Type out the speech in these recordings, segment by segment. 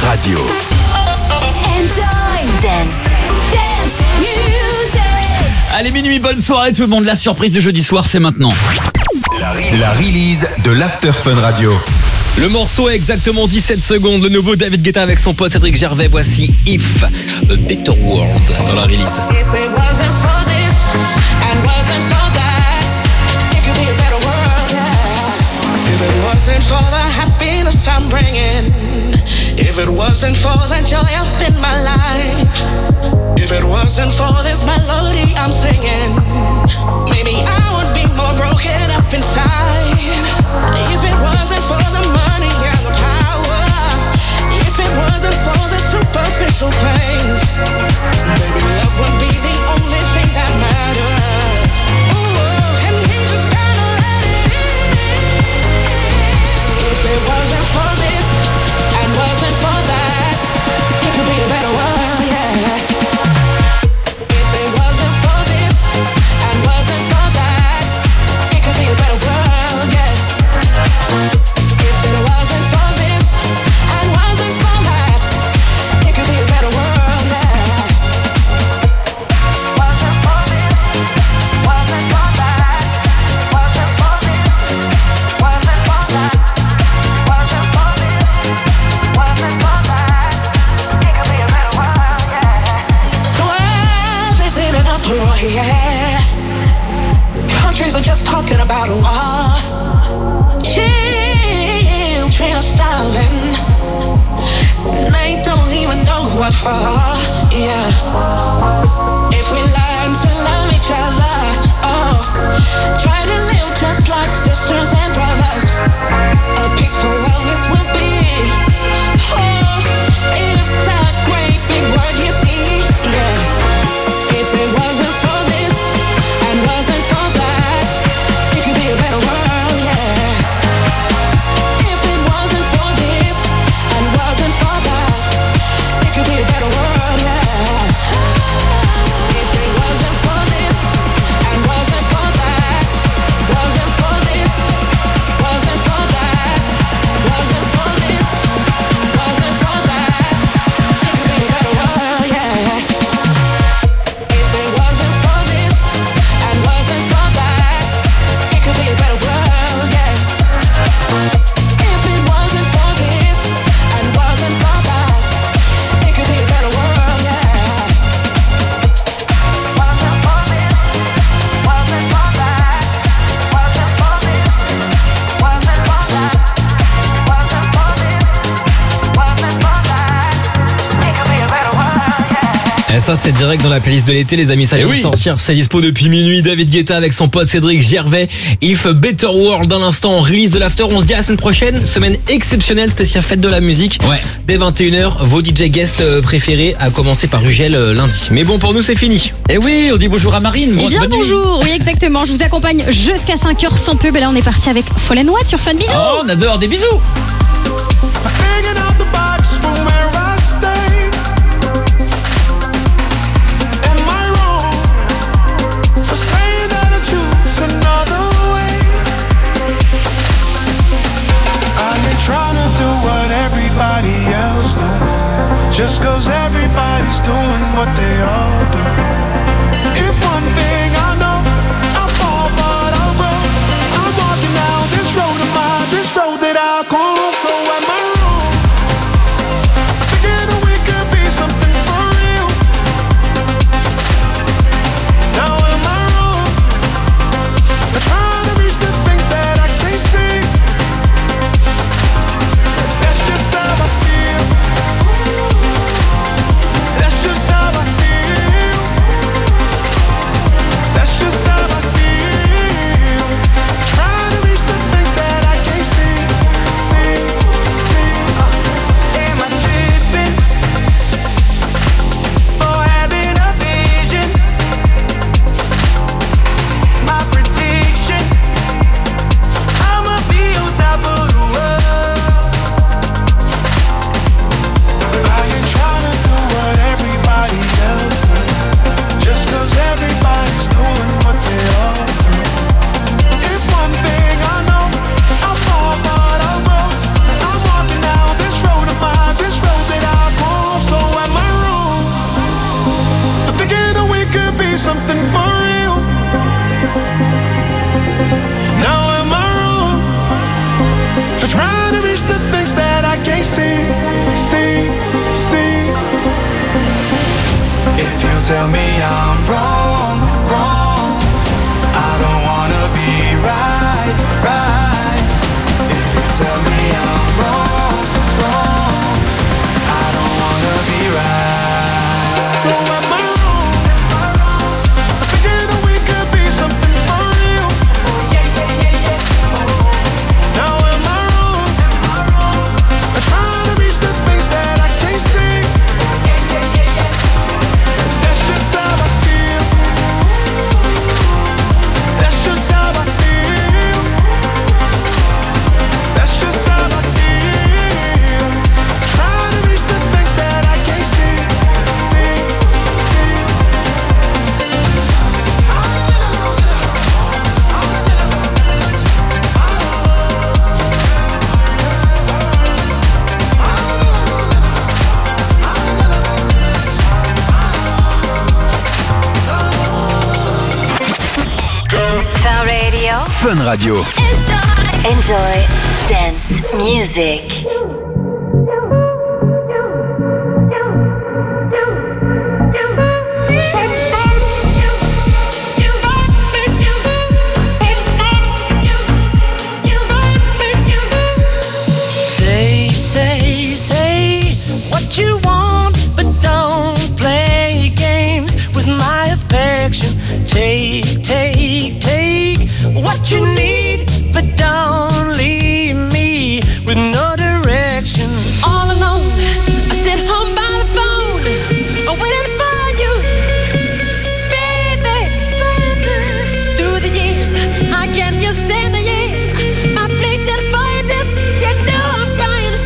Radio. Enjoy Dance Music. Allez, minuit, bonne soirée tout le monde. La surprise de jeudi soir, c'est maintenant. La release de l'After Fun Radio. Le morceau a exactement 17 secondes. Le nouveau David Guetta avec son pote Cédric Gervais. Voici If, A Better World dans la release. For the happiness I'm bringing, if it wasn't for the joy up in my life, if it wasn't for this melody I'm singing, maybe I would be more broken up inside. If it wasn't for the money and the power, if it wasn't for the superficial things, maybe love would be the only thing that matters. Ooh, and we just gotta let it in. If it wasn't for this and wasn't for that, it could be a better world, yeah. If it wasn't for this and wasn't for that, it could be a better world, yeah. If it wasn't for this and wasn't for that, it could be a better world, yeah. Wasn't for this, wasn't for that, wasn't for this, wasn't for that. Yeah. Countries are just talking about a war. Children are starving. They don't even know what for. Yeah. If we learn to love each other, oh, try to live just like sisters and brothers, a peaceful world this will be. Oh, it's a great big word, you see. Yeah. If it wasn't for this and wasn't for that, it could be a better world, yeah. If it wasn't for this and wasn't for that, it could be a better world, yeah. If it wasn't for this and wasn't for that, wasn't for this, wasn't for that, wasn't for this, wasn't for that, it could be a better world, yeah. Et ça c'est direct dans la playlist de l'été les amis, ça vient de sortir, c'est dispo depuis minuit. David Guetta avec son pote Cédric Gervais, If, A Better World dans l'instant en release de l'After. On se dit à la semaine prochaine, semaine exceptionnelle spéciale fête de la musique. Ouais. Dès 21h, vos DJ guests préférés, à commencer par Ugel lundi. Mais bon, pour nous c'est fini. Et oui, on dit bonjour à Marine. Eh bien Bonne nuit. bonjour, oui exactement, je vous accompagne jusqu'à 5h sans pub et là on est parti avec Fall and White sur Fun. Bisous. Oh, on adore, des bisous. Just cause everybody's doing what they all do. If one thing I know, I'll fall but I'll grow. I'm walking down this road of mine, this road that I call home. So am I wrong? Thinking that we could be something for real. Now am I wrong? For trying to reach the things that I can't see. That's just how I feel. tell me I'm wrong, wrong, I don't wanna be right, right. If you tell me I'm wrong, wrong, I don't wanna be right. So am I wrong? Thinking that we could be something for real. Now am I wrong? I'm trying to reach the things that I can't see. That's just how I feel. That's just how I feel. That's just how I feel. Trying to reach the things that I can't see, see, see. Fun Radio. Fun Radio. Enjoy dance music. Say what you want, but don't play games with my affection. Take what you need, but don't leave me with no direction. All alone, I sit home by the phone, I'm waiting for you, baby. Through the years, I can't just stand the year. My plate that fire dip, you know I'm crying.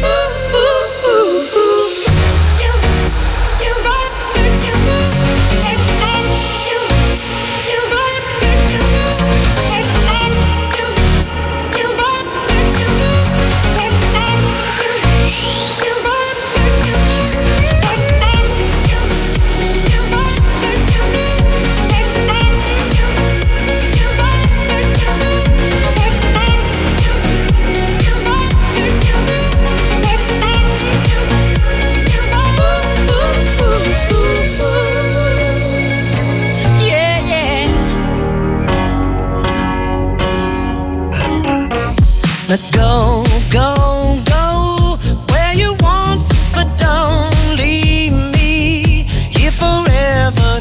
Let go, go, go where you want, but don't leave me here forever.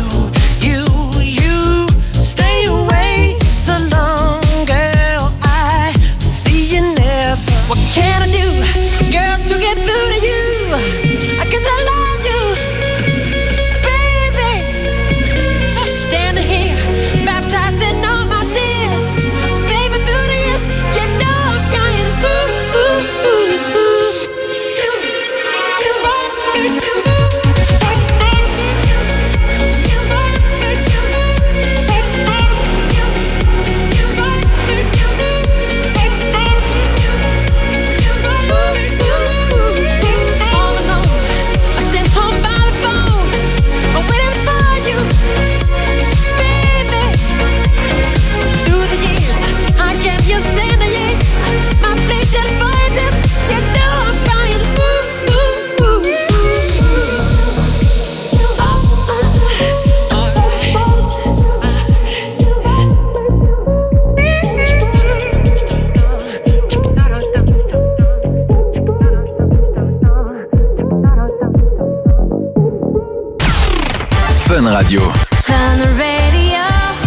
You stay away so long, girl. I see you never. What can I do, girl, to get through to you? I guess I love you, baby. Standing here, baptized in all my tears, baby. Through the years, you know. Fun Radio. Fun Radio.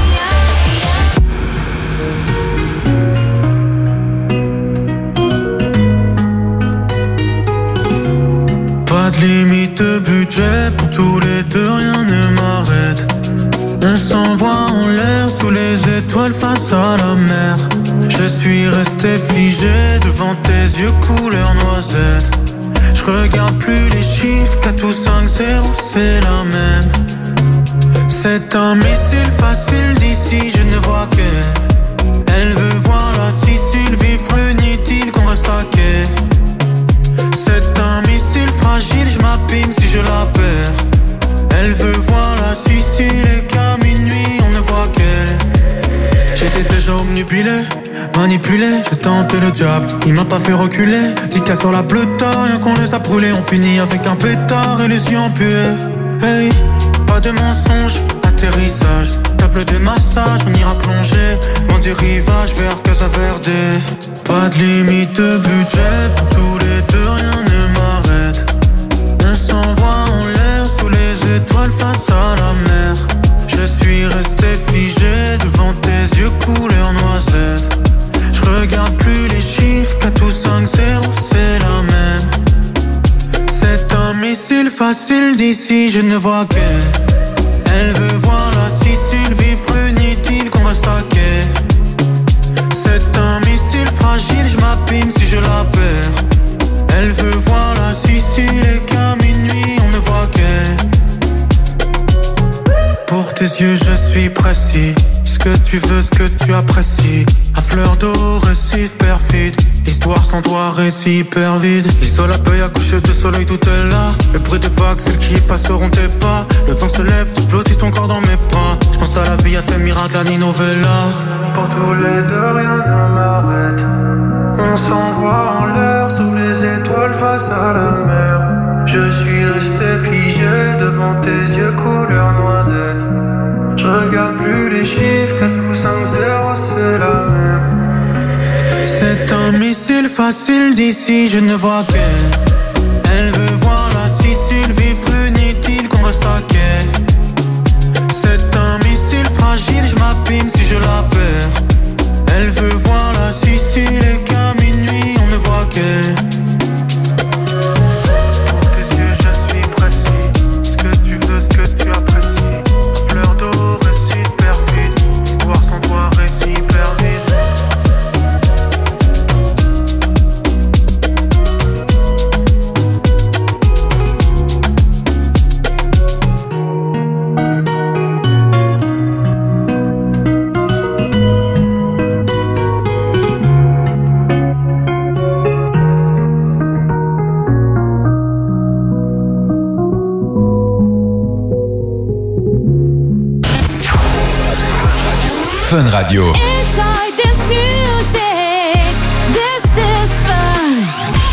Pas de limite de budget, pour tous les deux rien ne m'arrête. On s'envoie en l'air sous les étoiles face à la mer. Je suis resté figé devant tes yeux couleur noisette. Je regarde plus les chiffres, 4 ou 5, 0, c'est la même. C'est un missile facile d'ici, je ne vois qu'elle. Elle veut voir la Sicile, vivre inutile qu'on reste à quai. C'est un missile fragile, je m'abîme si je la perds. Elle veut voir la Sicile et qu'à minuit on ne voit qu'elle. J'étais déjà obnubilé, manipulé, j'ai tenté le diable, il m'a pas fait reculer. 10 cas sur la bleue tard, rien qu'on les a brûlés. On finit avec un pétard et les yeux empués. Hey, Pas de mensonges, atterrissage, table de massage, on ira plonger loin du rivage vers Casa Verde. Pas de limite de budget, pour tous les deux rien ne m'arrête. On s'envoie en l'air sous les étoiles face à la mer. Je suis resté figé devant tes yeux couleur noisette. Je regarde plus les chiffres, 4 ou 5, 0 c'est la même. C'est un missile facile d'ici, je ne vois qu'elle. Elle veut voir la Sicile, vivre inutile qu'on reste à quai. C'est un missile fragile, je m'abîme si je la perds. Elle veut voir la Sicile et qu'à minuit on ne voit qu'elle. Pour tes yeux je suis précis, ce que tu veux, ce que tu apprécies. À fleur d'eau, récif perfide, histoire sans toi, récit hyper vide. Isole la paille à coucher de soleil, tout est là. Le bruit des vagues, celles qui effaceront tes pas. Le vent se lève, tu blottis ton corps dans mes bras. Je pense à la vie, à ces miracles, à Ninovella. Pour tous les deux, rien ne m'arrête. On s'envoie en l'air, sous les étoiles, face à la mer. Je suis resté figé devant tes yeux couleur noisette. Je regarde plus les chiffres, 4 ou 5, 0 c'est la même. C'est un missile facile d'ici, je ne vois qu'elle. Elle veut voir la Sicile, vivre inutile qu'on reste à quai. C'est un missile fragile, je m'abîme si je la perds. Elle veut voir la Sicile et qu'à minuit on ne voit qu'elle. Fun Radio. Enjoy this music. This is fun.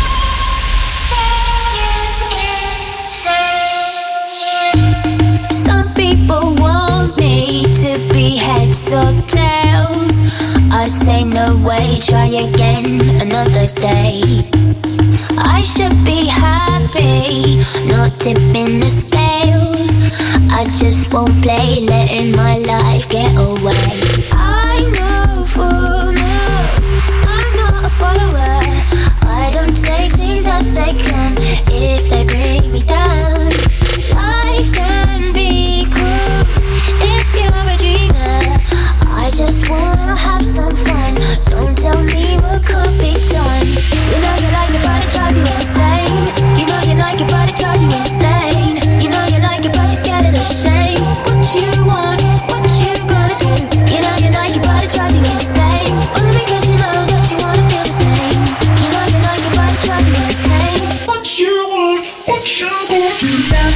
Some people want me to be heads or tails. I say no way, try again another day. I should be happy, not tipping the scales. I just won't play, letting my life get away. I know for now, I'm not a follower. I don't take things as they come, if they bring me down. Life can be cruel, if you're a dreamer. I just wanna have some fun, don't tell me what could be done. You know you like it but it drives you insane. You know you like it but it drives you insane. You know you like it but you're scared of the shame. What you want, what you gonna do? You know you like it but it drives you insane. Only because you know that you wanna feel the same. You know you like it but it drives you insane. What you want, what you gonna do?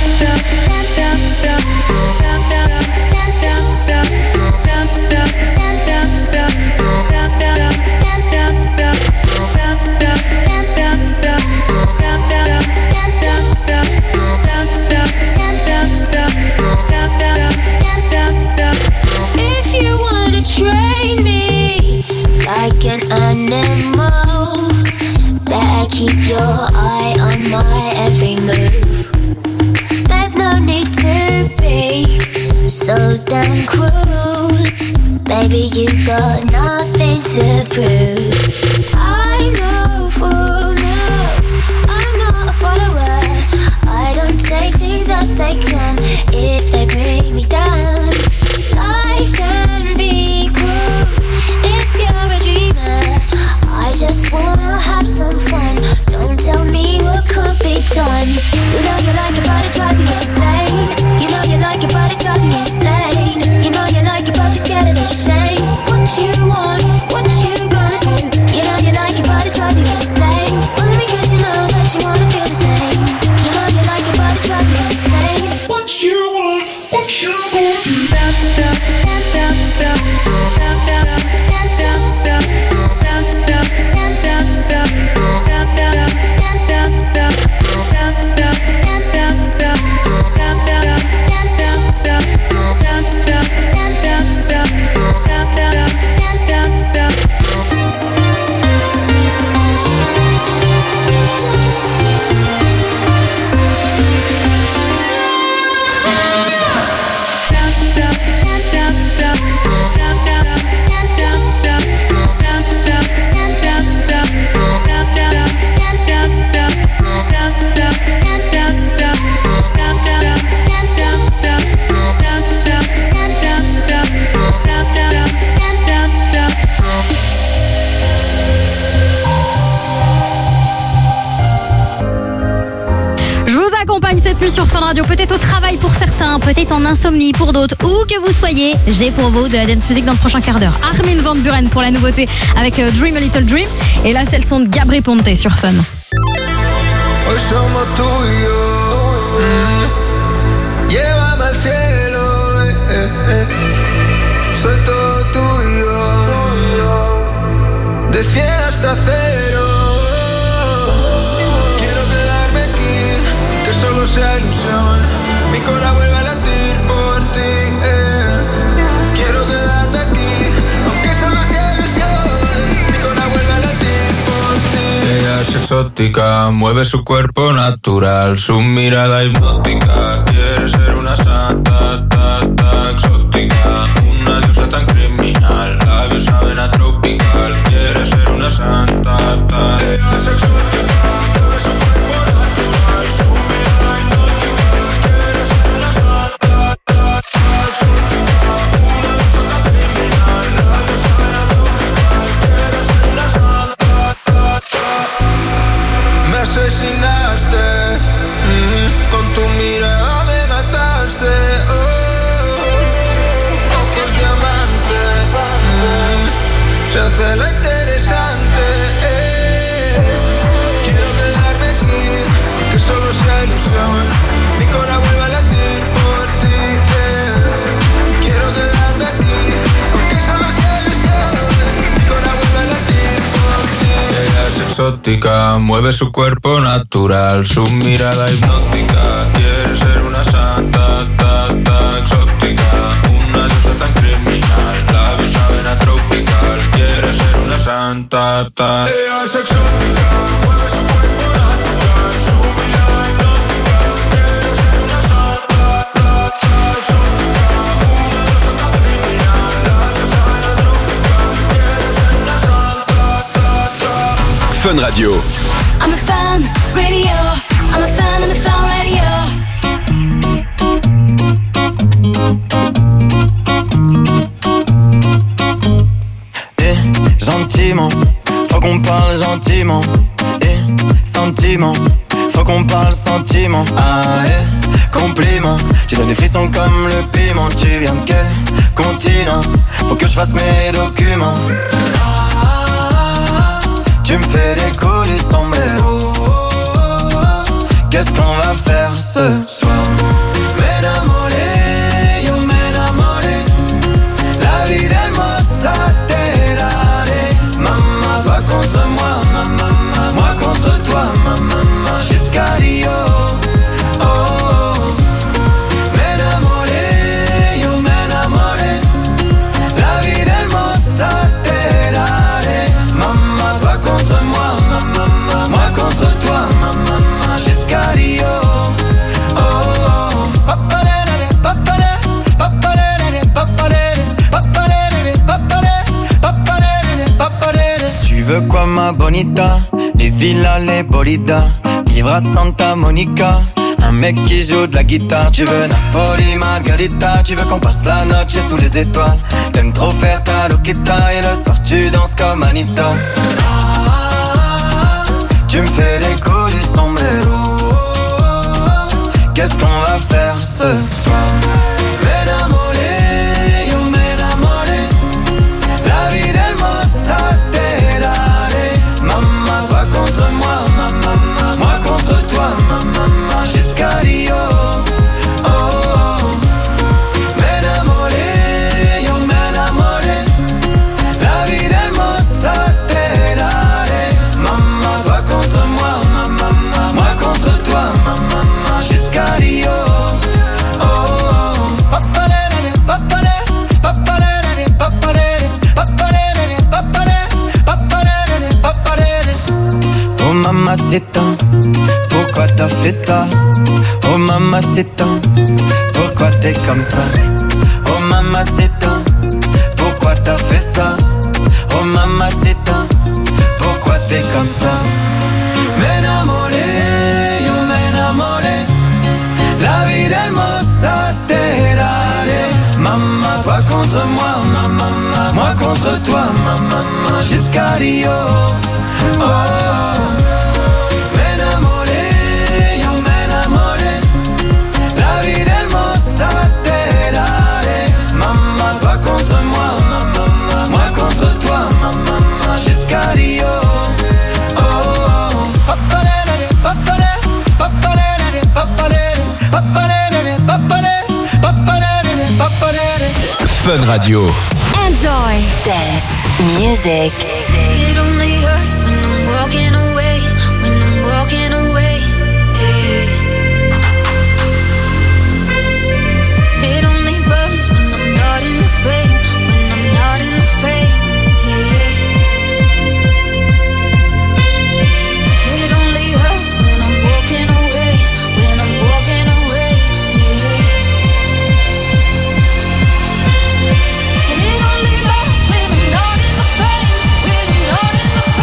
If you wanna train me like an animal, better keep your eye on my every move. There's no need to be so damn cruel. Baby, you got nothing to prove. I know for now, I'm not a follower. I don't take things as they come, if they bring me down. Life can be cruel, if you're a dreamer. I just wanna have some fun, don't tell me what could be done. You know you like it but it drives you insane. You know you like it but it drives you insane. You know you like it but you're scared of the shame. What you want, what you gonna do? accompagne cette nuit sur Fun Radio. Peut-être au travail pour certains, peut-être en insomnie pour d'autres. Où que vous soyez, j'ai pour vous de la dance music dans le prochain quart d'heure. Armin van Buuren pour la nouveauté avec Dream a Little Dream. Et là, c'est le son de Gabry Ponte sur Fun. Hoy somos tú y yo. Llévame al cielo, Soy todo tuyo. De 100 hasta 0. Quiero quedarme aquí, que solo sea ilusión. Mi corazón vuelve a latir por ti. Quiero quedarme aquí, aunque solo sea ilusión. Mi corazón vuelve a latir por ti. Ella es exótica, mueve su cuerpo natural, su mirada hipnótica. Quiere ser una santa, exótica, una diosa tan criminal. Labios saben a tropical. Quiere ser una santa, ella es exótica, mueve su cuerpo natural, su mirada hipnótica. Quiere ser una santa, exótica, una diosa tan criminal. Labios saben a tropical. Quiere ser una santa. Me asesinaste, con tu mirada me mataste. Ojos diamante, se hace la interesante. Quiero quedarme aquí, aunque solo sea ilusión. Mi corazón vuelve a latir por ti. Quiero quedarme aquí, aunque solo sea ilusión. Mi corazón vuelve a latir por ti. Ella es exótica, mueve su cuerpo natural, su mirada hipnótica. Quiere ser una santa, exótica, una diosa tan criminal. Labios saben a tropical. Quiere ser una santa, ella es exótica, mueve su cuerpo natural, su mirada hipnótica. Quiere ser una santa, exótica, una diosa tan criminal. Labios saben a tropical. Quiere ser una santa. Fun Radio. I'm a fan radio. I'm a fan radio. Gentiment, faut qu'on parle gentiment. Sentiment, faut qu'on parle sentiment. Compliment, tu donnes des frissons comme le piment. Tu viens de quel continent? Faut que je fasse mes documents. Tu me fais des coups du sombrero. Qu'est-ce qu'on va faire ce soir? M'enamoré, yo m'enamoré. La vie d'hermosa te daré. Maman, toi contre moi, maman, moi contre toi, maman, jusqu'à Rio. Oh, oh. M'enamoré, yo m'enamoré. La vie d'hermosa te daré. Maman, toi contre moi, maman, moi contre toi, maman, jusqu'à Rio. Oh, oh. Papalere, papalere, papalere, papalere, papalere, papalere, papalere, papalere. Tu veux quoi ma bonita? Les villas, les bolidas, vivre à Santa Monica. Un mec qui joue de la guitare. Tu veux Napoli, Margarita. Tu veux qu'on passe la noche sous les étoiles. T'aimes trop faire ta loquita. Et le soir tu danses comme Anita. Tu me fais des coups du sombrero. Qu'est-ce qu'on va faire ce soir? M'enamoré, yo m'enamoré. La vie d'hermosa te daré. Maman, toi contre moi, maman, moi contre toi, maman, jusqu'à Rio. Oh, oh. M'enamoré, yo m'enamoré. La vie d'hermosa te daré. Maman, toi contre moi, maman, moi contre toi, maman, jusqu'à Rio. Oh, oh. Papalere, papalere, papalere, papalere, papalere, papalere, papalere, papalere. Oh mamacita, pourquoi t'as fait ça? Oh mamacita, pourquoi t'es comme ça? Oh mamacita, pourquoi t'as fait ça? Oh mamacita, pourquoi t'es comme ça? M'enamoré, yo m'enamoré. La vie d'hermosa te daré. Maman, toi contre moi, maman, moi contre toi, maman, jusqu'à Rio. Oh, m'enamoré, yo m'enamoré. Fun Radio. Enjoy dance music. It only hurts when I'm walking away, when I'm walking away. It only burns when I'm not in the frame, when I'm not in the frame. It only hurts when I'm walking away, when I'm walking away. And it only hurts when I'm not in the frame, when I'm not in the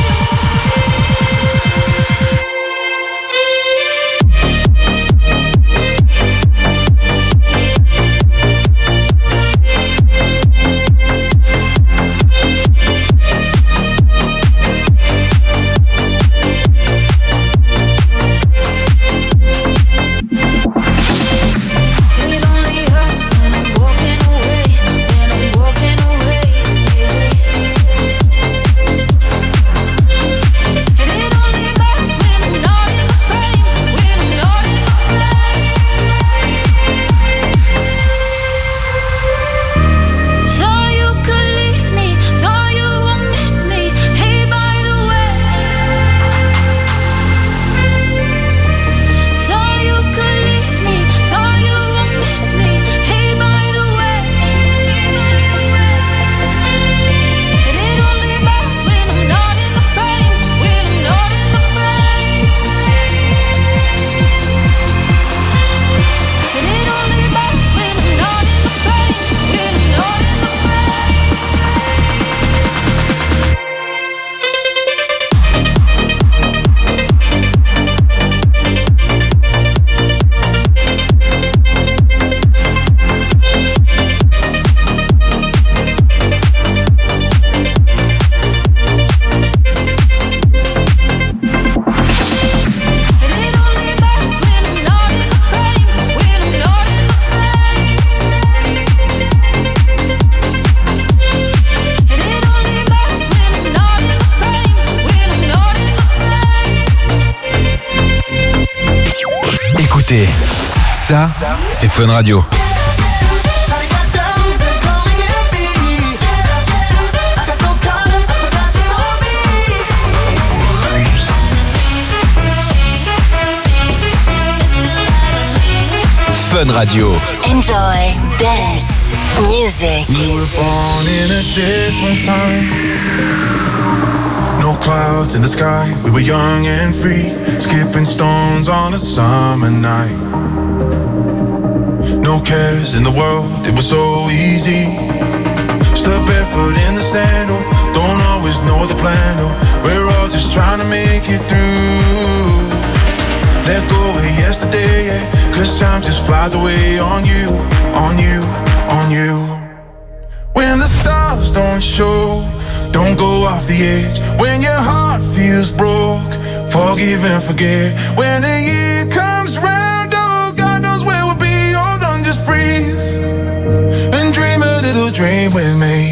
Ça, c'est Fun Radio. Fun Radio. Enjoy dance music. We were born in a different time. No clouds in the sky. We were young and free, skipping stones on a summer night. No cares in the world, it was so easy. Step barefoot in the sandal, don't always know the plan. Oh, we're all just trying to make it through. Let go of yesterday, yeah, 'cause time just flies away on you, on you, on you. When the stars don't show, don't go off the edge. When your heart feels broke, forgive and forget. When the year comes round, oh, God knows where we'll be. Hold on, just breathe and dream a little dream with me.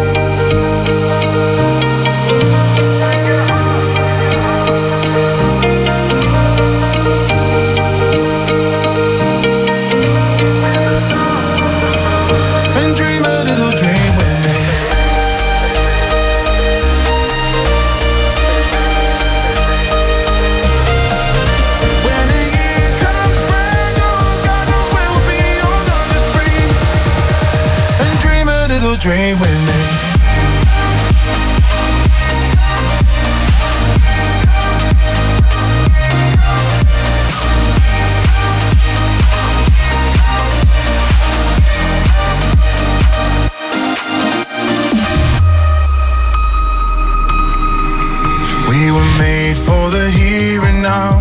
Dream with me. We were made for the here and now,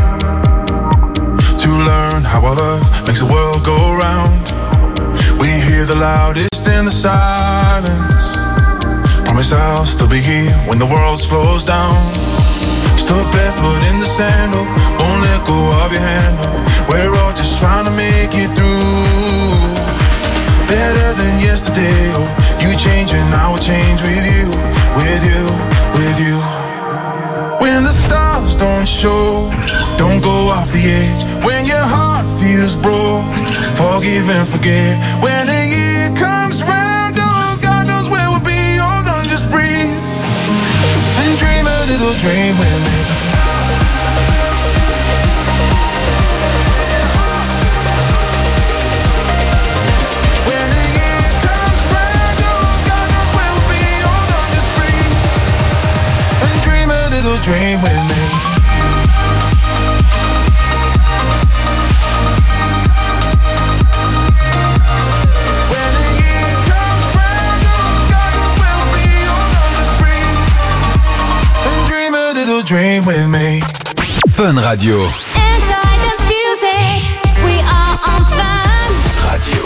to learn how our love makes the world go round. We hear the loudest in the silence. Promise I'll still be here when the world slows down. Stood barefoot in the sandal, won't let go of your handle. We're all just trying to make it through. Better than yesterday, oh, you change and I will change with you, with you, with you. When the stars don't show, don't go off the edge. When your heart feels forgive and forget. When the year comes round, oh, God knows where we'll be. Hold on, just breathe and dream a little dream with me. When the year comes round, oh, God knows where we'll be. Hold on, just breathe and dream a little dream with me. Dream with me. Fun Radio. Enjoy dance music. We are on Fun Radio.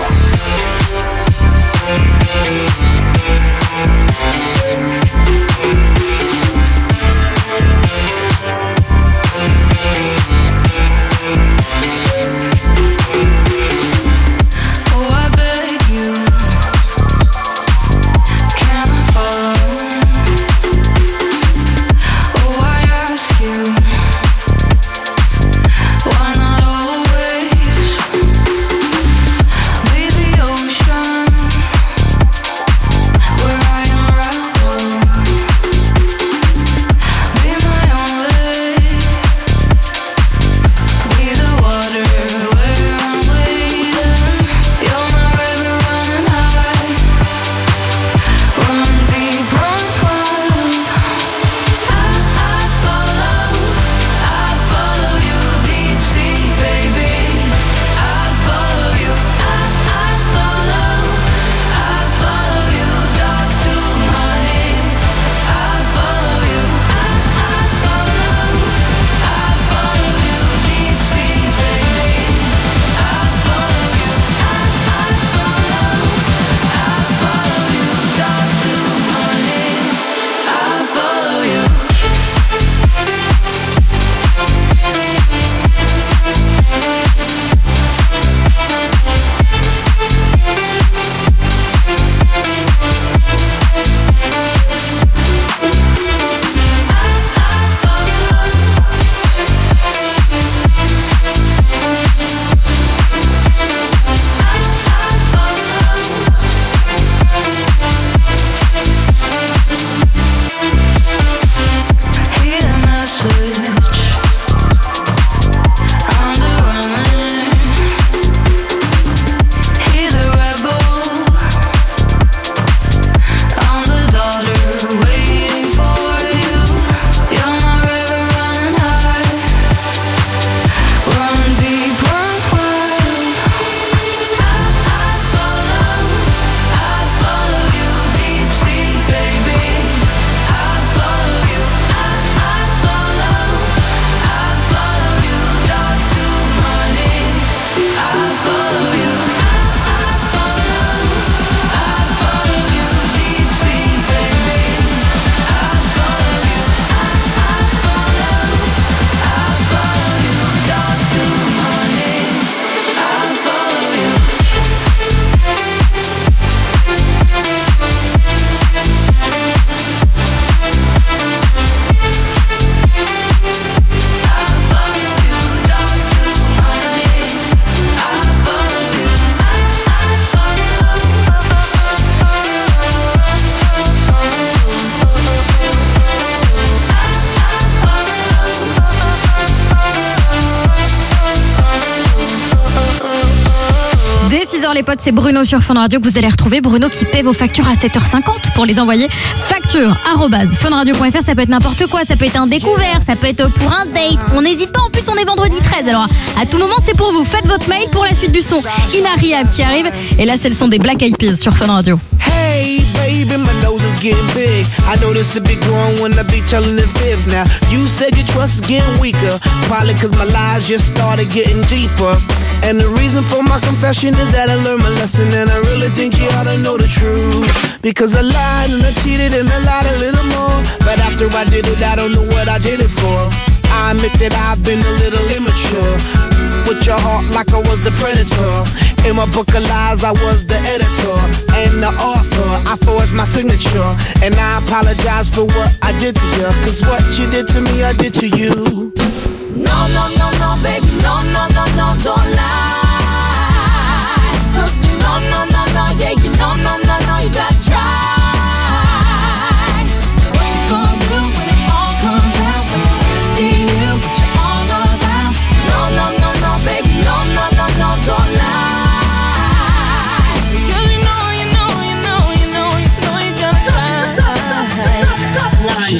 Les potes, c'est Bruno sur Fun Radio que vous allez retrouver. Bruno qui paie vos factures à 7h50 pour les envoyer. Facture@funradio.fr, ça peut être n'importe quoi, ça peut être un découvert, ça peut être pour un date. On n'hésite pas, en plus on est vendredi 13, alors à tout moment c'est pour vous. Faites votre mail pour la suite du son. Inariab qui arrive, et là c'est le son des Black Eyed Peas sur Fun Radio. Hey baby, my nose is getting big. I notice it be growing when I be telling the fibs. Now you said your trust is getting weaker, probably cause my lies just started getting deeper. And the reason for my confession is that I learned my lesson, and I really think you ought to know the truth. Because I lied and I cheated and I lied a little more, but after I did it, I don't know what I did it for. I admit that I've been a little immature, with your heart like I was the predator. In my book of lies, I was the editor and the author. I forged my signature, and I apologize for what I did to you, cause what you did to me, I did to you. No, no, no, no, baby, no, no, no, no, don't lie.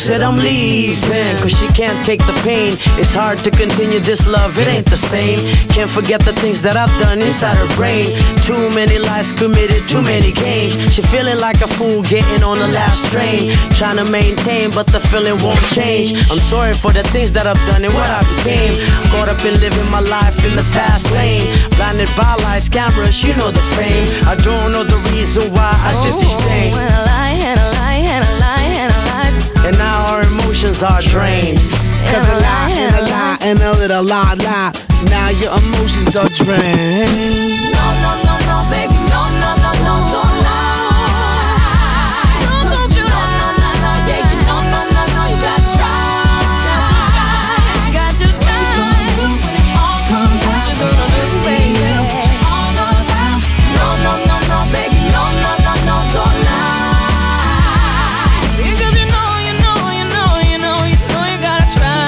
said I'm leaving, cause she can't take the pain. It's hard to continue this love, it ain't the same. Can't forget the things that I've done inside her brain. Too many lies committed, too many games. She feeling like a fool getting on the last train. Trying to maintain, but the feeling won't change. I'm sorry for the things that I've done and what I became. Caught up in living my life in the fast lane. Blinded by lights, cameras, you know the fame. I don't know the reason why I did these things. And a lie, and a lie, and a lie, and a lie. And now our emotions are drained. Cause a lie and a lie and a little lie. Now your emotions are drained. No, no, no, no, baby, no, no, no, no, don't lie. No, don't you lie. No, no, no, yeah, you no, no, no, no, you gotta try. Got to try. What you gonna do when it all comes out? What you gonna do, baby? What you all about? No, no, no, no, baby, no, no, no, no, don't lie. Because you know, you know, you know, you know, you know you gotta try.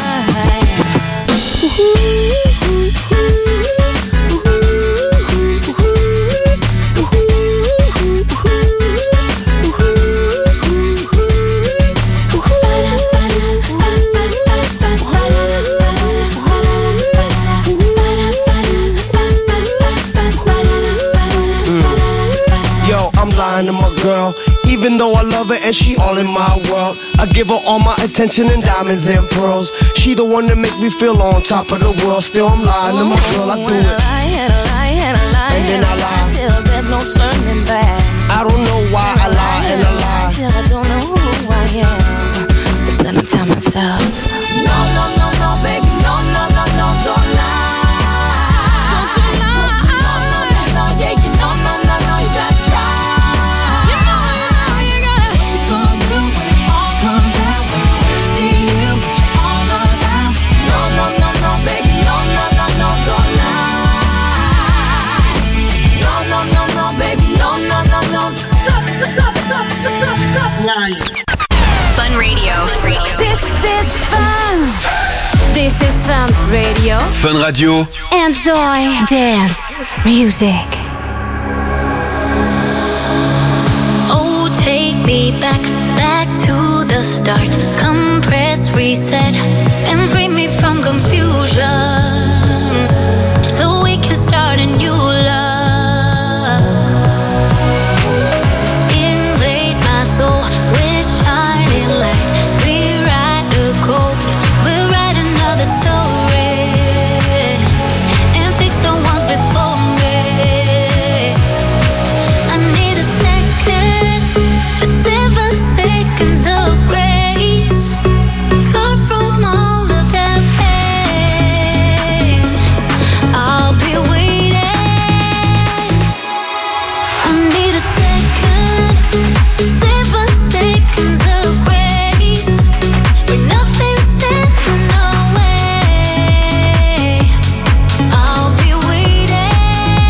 To my girl, even though I love her and she all in my world. I give her all my attention and diamonds and pearls. She the one that make me feel on top of the world. Still I'm lying to my girl, I do it. And then I lie till there's no turning back. I don't know why I lie and I lie till I don't know who I am. But then I tell myself, no, no, no, no, baby, no, no, no, no, don't lie. Don't you lie. No, no, no, no, yeah, you no, no, no, no, you gotta try. Fun Radio. This is fun. This is Fun Radio. Fun Radio. Enjoy dance music. Oh, take me back to the start. Compress, reset, and free me from confusion. So we can start a new love. Invade my soul with shining light. Rewrite the code. We'll write another story and fix the ones before me. I need a second, 7 seconds of grace. Far from all of that pain, I'll be waiting. I need a second, 7 seconds of grace. Where nothing stands in the way, I'll be waiting.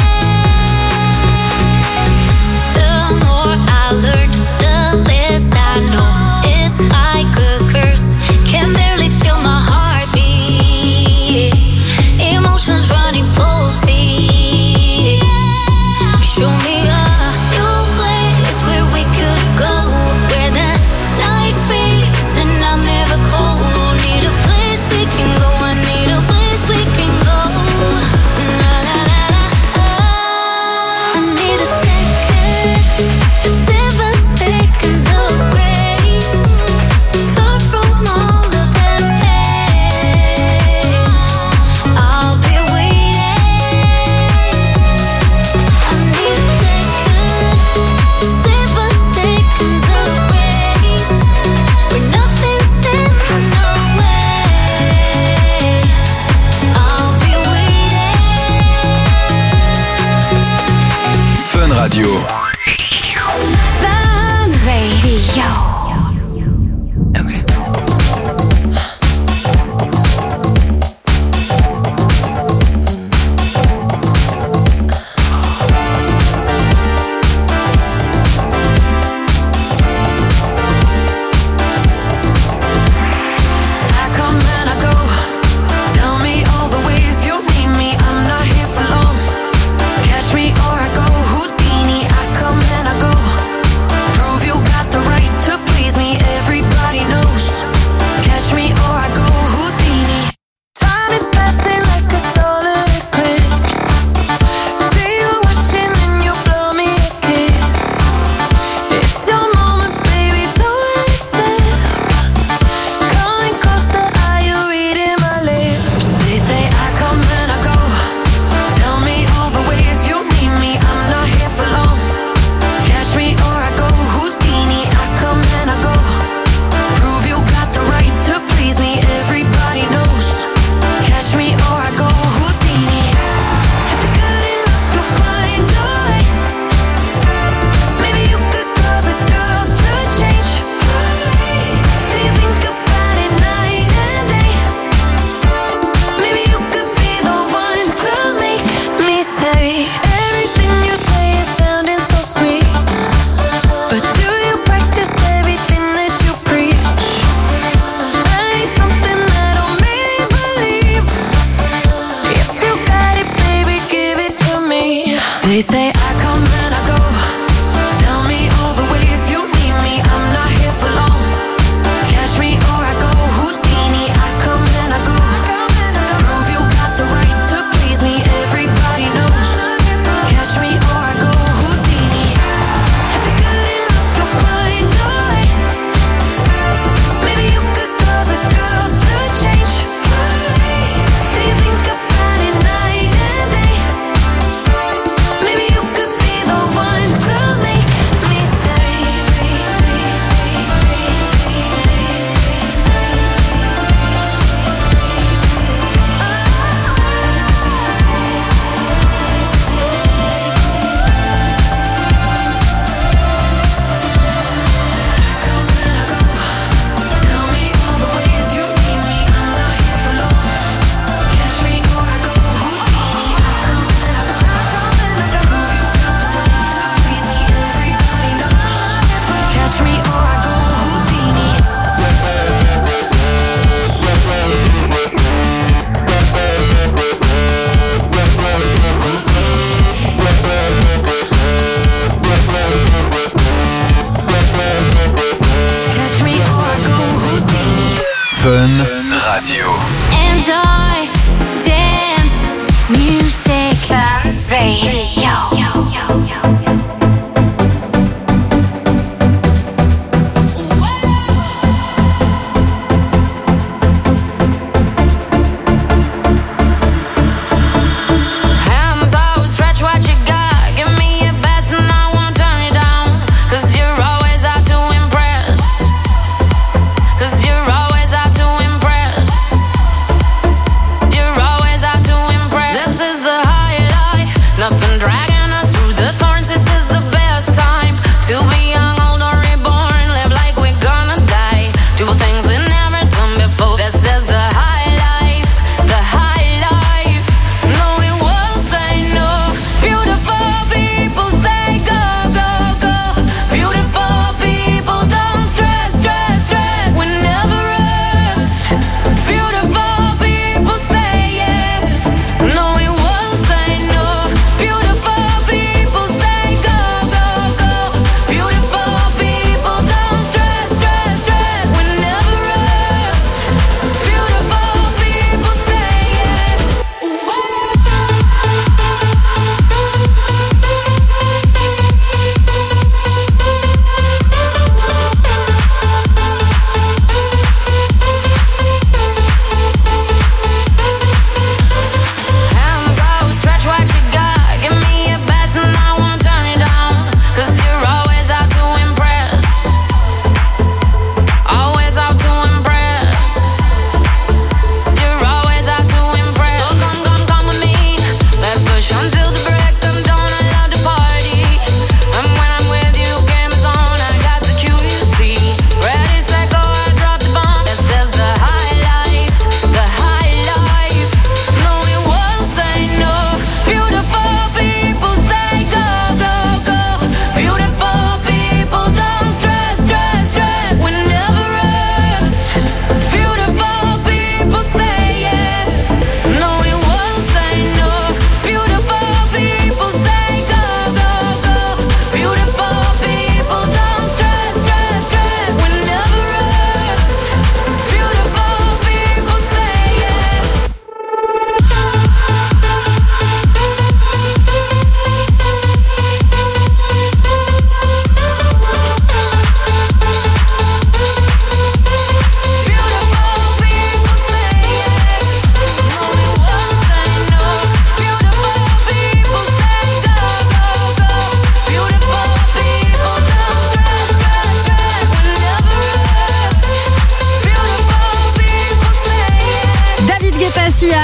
The more I learn, the less I know. It's like a curse, can barely feel my heartbeat. Emotions running faulty. Show me a new place where we could go, where the night fades and I'm never cold. Need a place we can go, I need a place we can go. La la la la. I need a second, 7 seconds of grace. Far from all of that pain, I'll be waiting. I need a second, 7 seconds of grace. Where nothing stands in the way, I'll be waiting. Fun Radio. Fun Radio. I come and I go. Tell me all the ways you need me. I'm not here for long. Catch me or I go Houdini. I come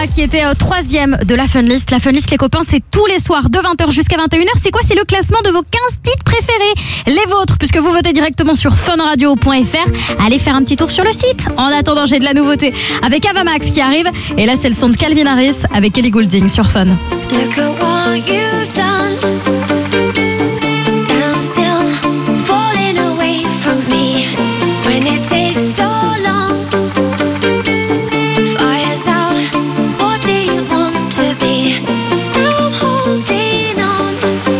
Ava qui était troisième de la Funlist. La Funlist, les copains, c'est tous les soirs de 20h jusqu'à 21h. C'est quoi? C'est le classement de vos 15 titres préférés. Les vôtres, puisque vous votez directement sur funradio.fr. Allez faire un petit tour sur le site. En attendant, j'ai de la nouveauté avec Ava Max qui arrive. Et là, c'est le son de Calvin Harris avec Ellie Goulding sur Fun. Look at what you've done. Stand still, falling away from me. When it takes so long, fire's out. What do you want to be? Now I'm holding on.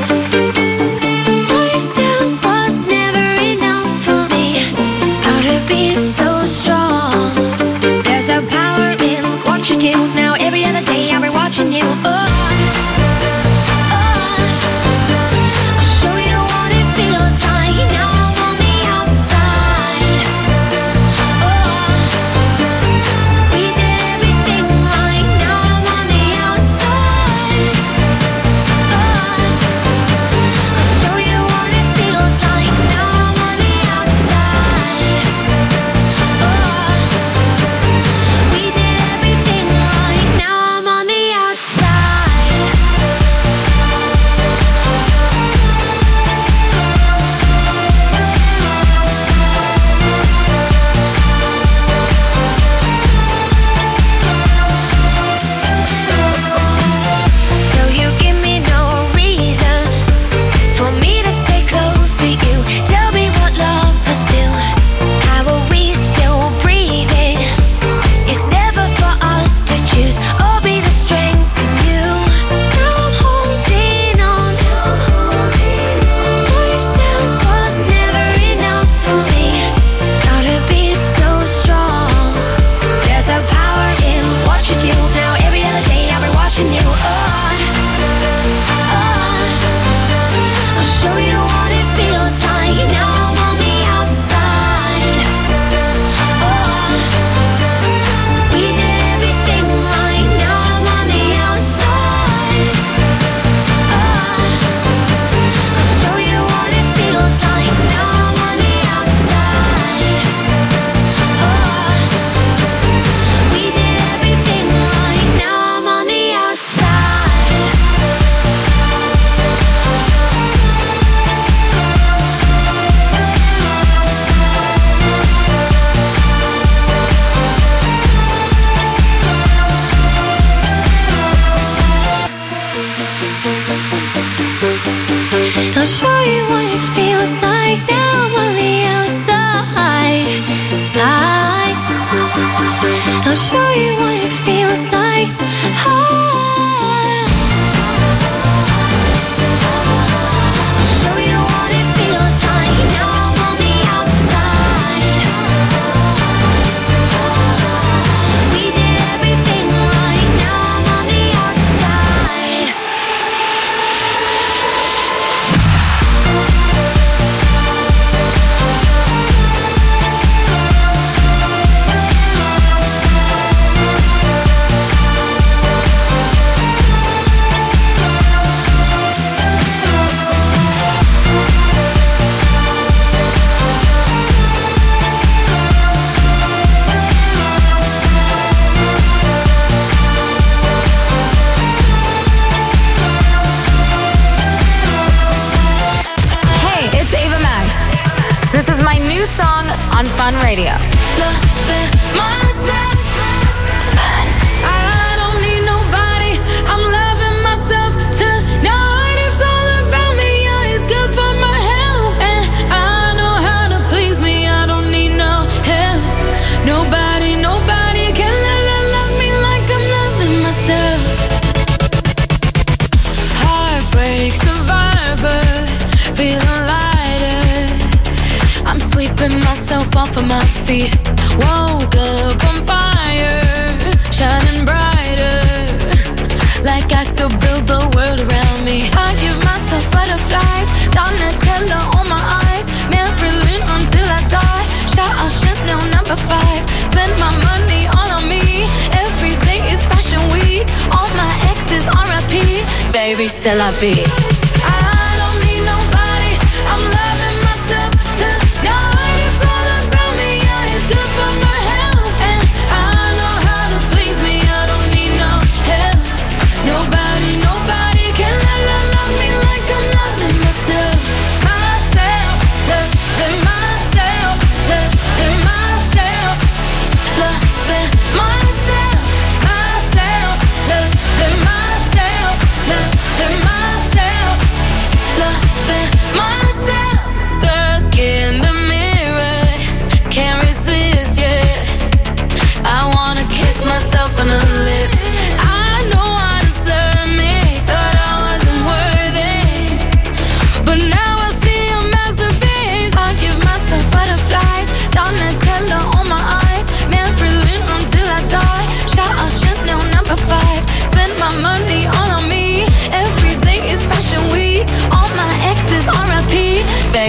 Myself was never enough for me. Gotta be so strong. There's a power in what you do. Now every other day I'll be watching you. I'll show you what it feels like now I'm on the outside. I'll show you what it feels like. Show you what it feels like now I'm on the outside. We did everything right, now I'm on the outside. This is my new song on Fun Radio. I don't need nobody. I'm loving myself tonight. It's all about me. Yeah, it's good for my health, and I know how to please me. I don't need no help. Nobody can love me like I'm loving myself. Heartbreak survivor, feeling lighter. I'm sweeping myself off of my feet. Woke up on fire, shining brighter, like I could build the world around me. I give myself butterflies, Donatella on my eyes, Marilyn until I die. Shout out Chanel number 5. Spend my money all on me. Every day is fashion week. All my exes R.I.P. Baby, c'est la vie. I don't need nobody. I'm loving myself tonight. It's all about me. Yeah, it's good for my health, and I know how to please me. I don't need no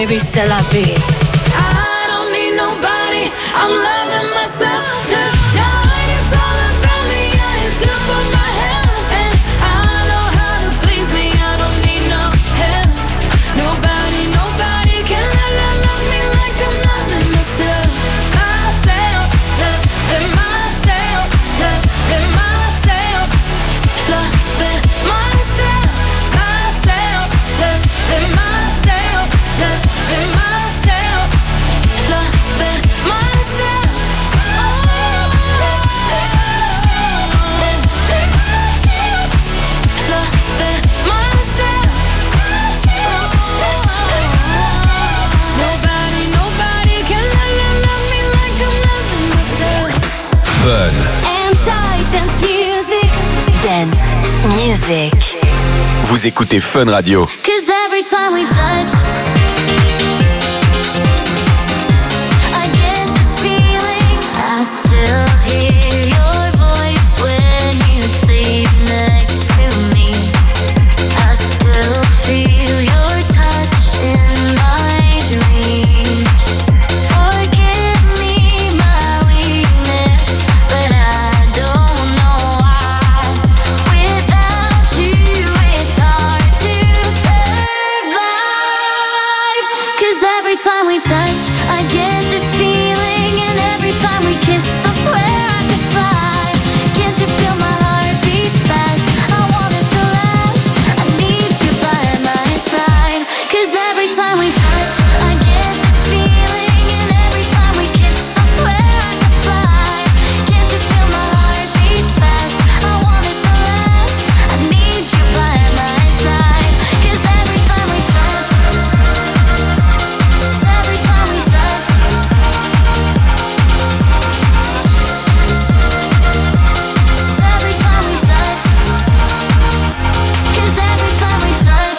baby, c'est la vie. I don't need nobody, I'm loving myself tonight. It's all about me, yeah, it's good for my health. And I know how to please me, I don't need no help. Nobody can love me like I'm loving myself. Myself, loving myself, loving myself, loving myself, myself, loving myself, loving myself, loving myself. Nobody can love me like I'm loving myself. Fun. Enjoy dance music. Dance music. Vous écoutez Fun Radio. 'Cause every time we touch, I get this feeling. I still hear your voice when you sleep next to me. I still feel your touch in my dreams. Forgive me my weakness, but I don't know why. Without you, it's hard to survive. 'Cause every time we touch, I get this feeling, and every time we kiss, I swear I could fly. Can't you feel my heart beat fast? I want this to last. I need you by my side. 'Cause every time we touch, I get this feeling, and every time we kiss, I swear I could fly. Can't you feel my heart beat fast? I want this to last. I need you by my side. 'Cause every time we touch, every time we touch, every time we touch, 'cause every time we touch,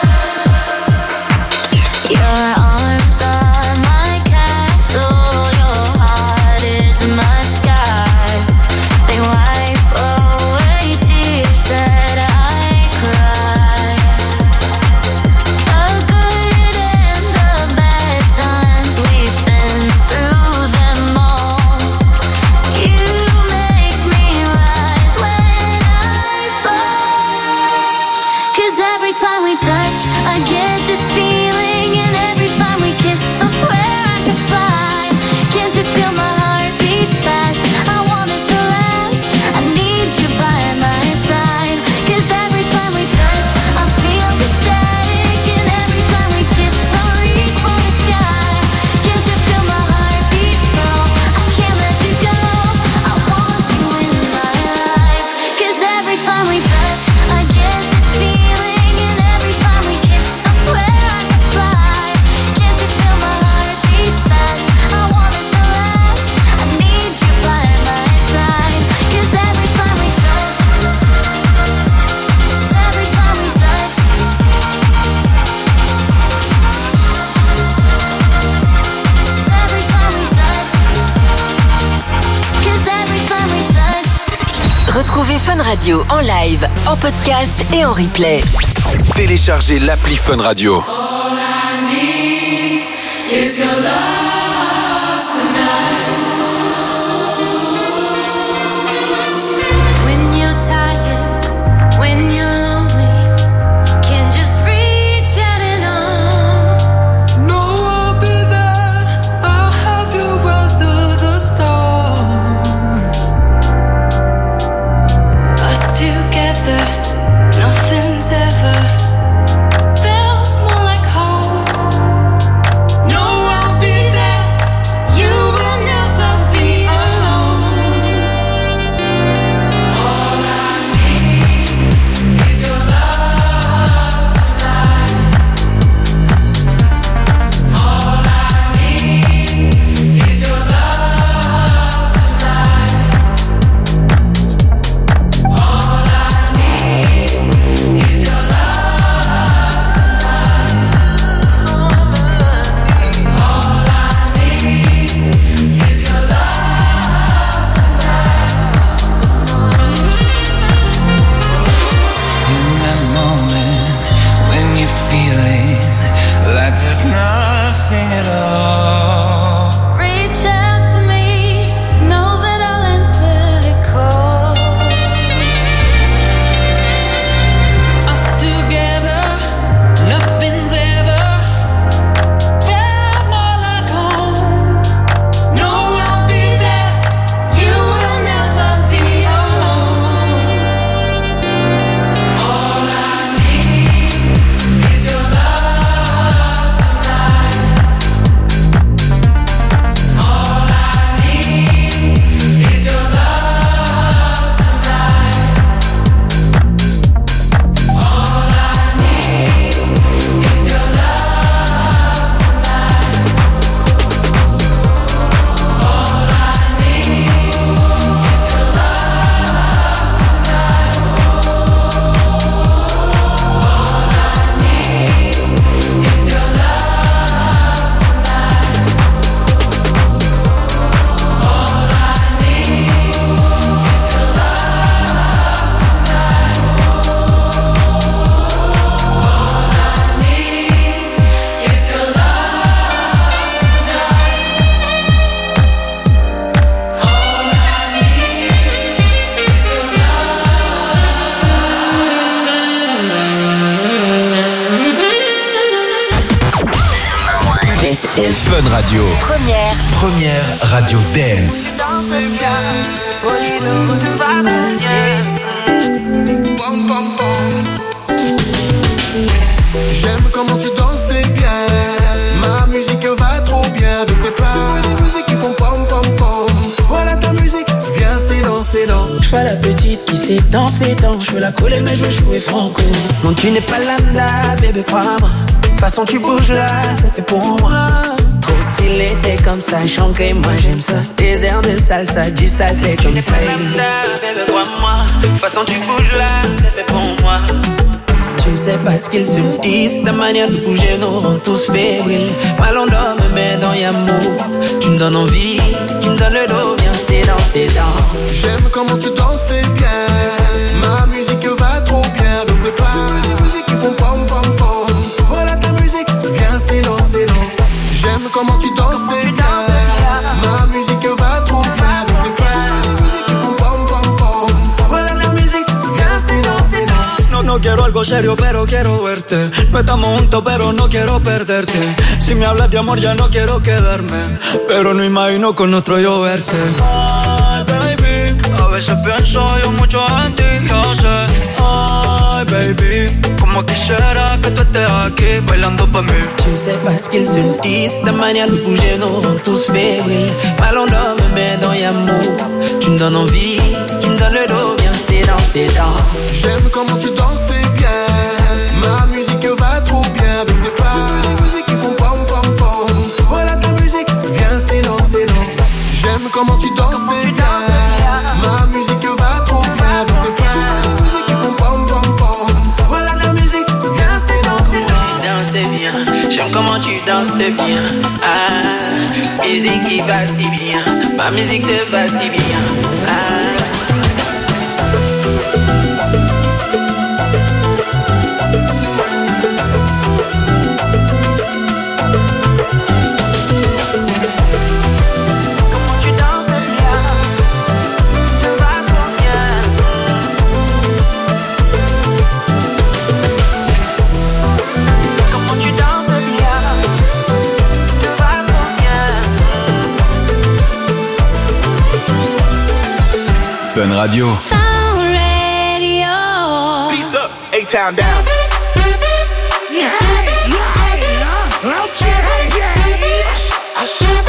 your arms are my castle, your heart is my sky. They wipe away tears that I cry. The good and the bad times, we've been through them all. You make me rise when I fall. 'Cause every time we touch, I get this feeling, and every time we kiss, I swear I could fly. Can't you feel my heart beat fast? I want this to last. I need you by my side. 'Cause every time we touch, I feel the static, and every time we kiss, I reach for the sky. Can't you feel my heart beat slow? I can't let you go. I want you in my life. 'Cause every time we touch, I get this feeling, and every time we kiss, I swear I could fly. Can't you feel my heart beat fast? I want this to last. I need you by my side. 'Cause every time we touch, every time we touch, every time we touch, 'cause every time we touch. Retrouvez Fun Radio en live, en podcast et en replay. Téléchargez l'appli Fun Radio. Is your love tonight? When you're tired, when you're lonely, can just reach out and on. No, I'll be there. I'll help you weather the storm. Us together, nothing's ever felt more like home. No, I'll be there. sing it all. Reach out to me, know that I'll answer the call. Us together, nothing's ever that more like home. No, I'll be there. You will never be alone. All I need is your love tonight. All I need is your love tonight. All I need is your love tonight. All I need is your love tonight. All I need is your love tonight. All I need is your love tonight. All I need is your love tonight. All I need is your This is Fun Radio. Première radio dance. Dansez bien, Bolino, tout va bien. Bom, bom, bom. J'aime comment tu danses bien. Ma musique va trop bien avec tes pas. Tu veux des musiques qui font pom, pom, pom. Voilà ta musique, viens, c'est lent, c'est lent. Je vois la petite qui sait danser dans. Je veux la coller mais je veux jouer franco. Non tu n'es pas lambda, bébé crois-moi. De toute façon tu bouges là, ça fait pour moi. Trop stylé, t'es comme ça, chanqué, moi j'aime ça. Des airs de salsa, du salsa, c'est comme ça. Tu n'es pas lambda, bébé crois-moi. De toute façon tu bouges là, ça fait pour moi. Tu ne sais pas ce qu'ils se disent, ta manière de bouger nous rend tous fébriles. Mal on dort, me met dans l'amour. Tu me donnes envie, tu me donnes le dos, viens c'est dans, c'est dans. J'aime comment tu danses bien. Ma musique va trop bien avec tes pas. Tu veux des musiques qui font pom, pom, pom. Voilà ta musique, viens, c'est lent, c'est lent. J'aime comment tu danses bien. Ma musique va trop bien avec tes pas. Tu veux des musiques qui font pom, pom, pom. Voilà ta musique, viens, c'est lent, c'est lent. No quiero algo serio, pero quiero verte. No estamos juntos, pero no quiero perderte. Si me hablas de amor, ya no quiero quedarme. Pero no imagino con nuestro yo verte. Ay, baby, a veces pienso yo mucho en ti, yo sé. Ay, baby, como quisiera que tú estés aquí bailando pa' mí. Tu ne sais pas ce qu'ils se disent, ta manière de bouger nous rend tous fébriles. Mal on dort, me met dans l'amour. Tu me donnes envie, tu me donnes le dos, viens c'est dans, c'est dans. J'aime comment tu danses bien. Ma musique va trop bien avec tes pas. Tu veux des musiques qui font pom, pom, pom. Voilà ta musique, viens, c'est lent, c'est lent. J'aime comment tu danses bien. Ma musique va trop bien avec tes pas. Tu veux des musiques qui font pom, pom, pom. Voilà ta musique, viens, c'est lent, c'est lent. Tu danses bien, j'aime comment tu danses bien. Ah, musique qui va si bien, ma musique te va si bien. Ah. Fun Radio. Fun Radio. Peace up, A-Town down. Okay, yeah.